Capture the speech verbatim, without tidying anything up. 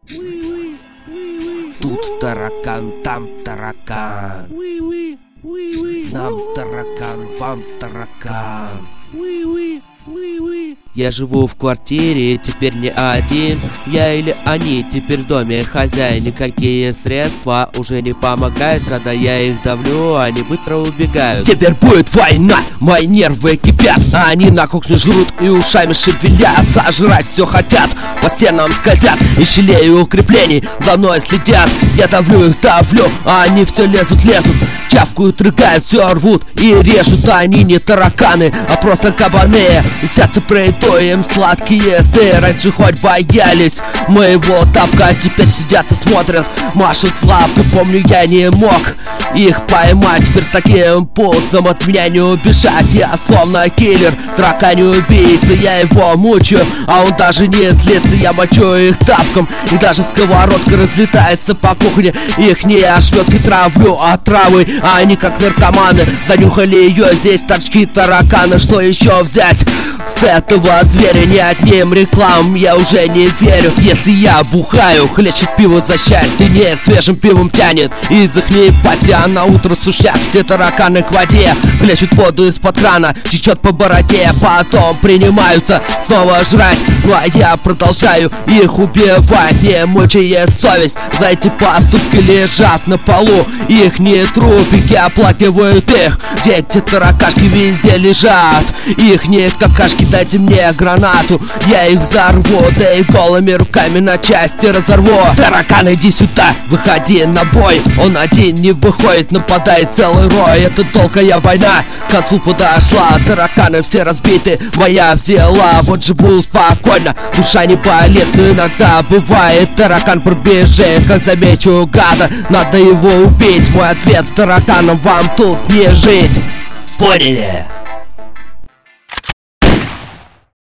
Тут таракан, там таракан. Нам таракан, вам таракан. Я живу в квартире, теперь не один. Я или они, теперь в доме хозяин. Никакие средства уже не помогают. Когда я их давлю, они быстро убегают. Теперь будет война, мои нервы кипят. А они на кухне жрут и ушами шевелят. Сожрать все хотят, по стенам скользят. И щелей укреплений за мной следят. Я давлю их, давлю, а они все лезут, лезут. Чавкают, рыгают, все рвут и режут. А они не тараканы, а просто кабаны. И сердце им сладкие сны. Раньше хоть боялись моего тапка, а теперь сидят и смотрят, машут лапы. Помню, я не мог их поймать. Теперь с таким пулсом от меня не убежать. Я словно киллер, тараканий убийца. Я его мучаю, а он даже не злится. Я мочу их тапком, и даже сковородка разлетается по кухне. Их не ошметкой травлю, а травы. А они как наркоманы занюхали ее. Здесь торчки тараканы. Что еще взять с этого зверя? Ни одним реклам я уже не верю. Если я бухаю, хлещет пиво за счастье. Не свежим пивом тянет из их пасти. А на утро сушат все тараканы к воде. Хлещут воду из-под крана, течет по бороде. Потом принимаются снова жрать. Ну а я продолжаю их убивать. Не мучает совесть, за эти поступки лежат на полу. Их не трупики оплакивают их. Дети таракашки везде лежат. Их не какашки, дайте мне гранату, я их взорву. Да и голыми руками на части разорву. Таракан, иди сюда, выходи на бой. Он один не выходит, нападает целый рой. Это долгая война к концу подошла. Тараканы все разбиты, моя взяла. Вот живу спокойно, душа не болит. Но иногда бывает, таракан пробежит. Как замечу гада, надо его убить. Мой ответ тараканам: вам тут не жить. Поняли?